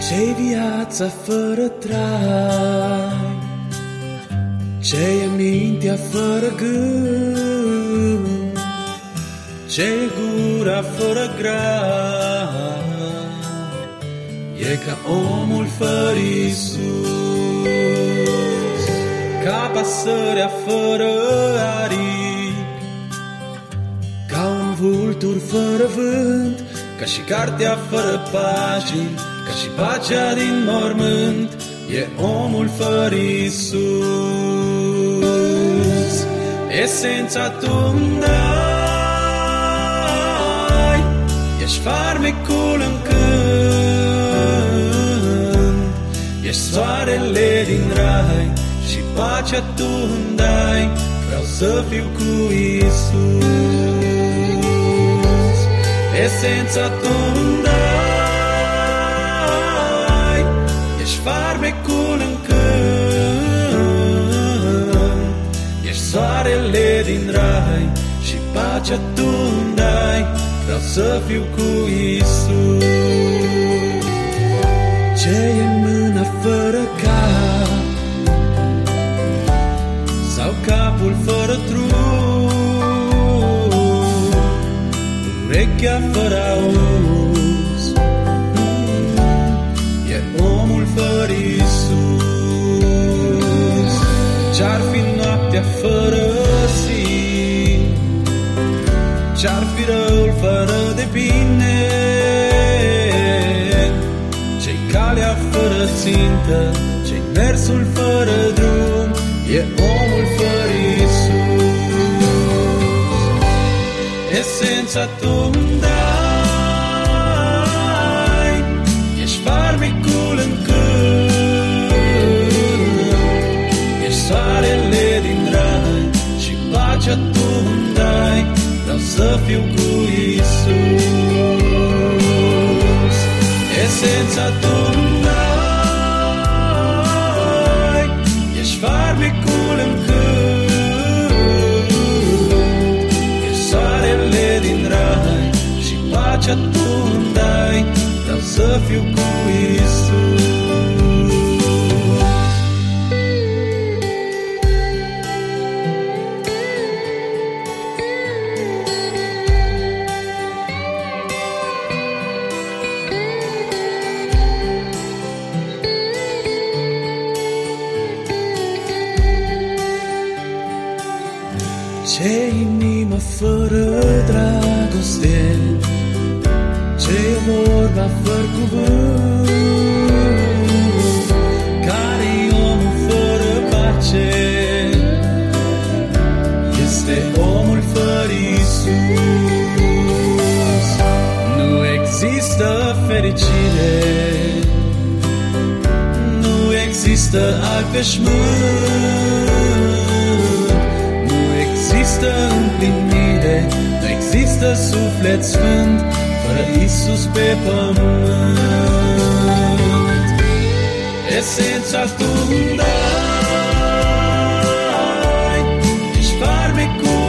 Ce-i viața fără trai? Ce-i mintea fără gând? Ce-i gura fără grai? E ca omul fără Iisus, ca pasărea fără aripi, ca un vultur fără vânt, ca și cartea fără pagini, ca și pacea din mormânt. E omul fără Iisus. Esența tu-mi dai, ești farmecul în cânt, ești soarele din rai și pacea tu-mi dai. Vreau să fiu cu Iisus. Esența tu-mi dai, ești farmecul în cânt, ești soarele din rai și pacea tu-mi dai. Vreau să fiu cu Iisus. Ce-i în mâna fără cap sau capul fără trup, urechea fără auz, e omul fără Iisus. Ce-ar fi noaptea fără zi, ce-ar fi răul fără de bine, ce-i calea fără țintă, ce-i mersul fără drum, e omul fără Iisus. Esența tu-mi dai, ești farmecul în cânt, ești soarele din rai și pacea tu-mi dai. Vreau să fiu cu Iisus. Esența tu-mi dai, ești farmecul în cânt, ești soarele din rai și pacea tu-mi dai. Vreau să fiu cu Iisus. Ce inimă fără dragoste, ce vorba fără cuvânt, care-i omul fără pace, este omul fără Iisus. Nu există fericire, nu există alt veșmânt, există împlinire, nu există suflet sfânt fără Iisus pe pământ. Esența tu-mi dai, ești farmecul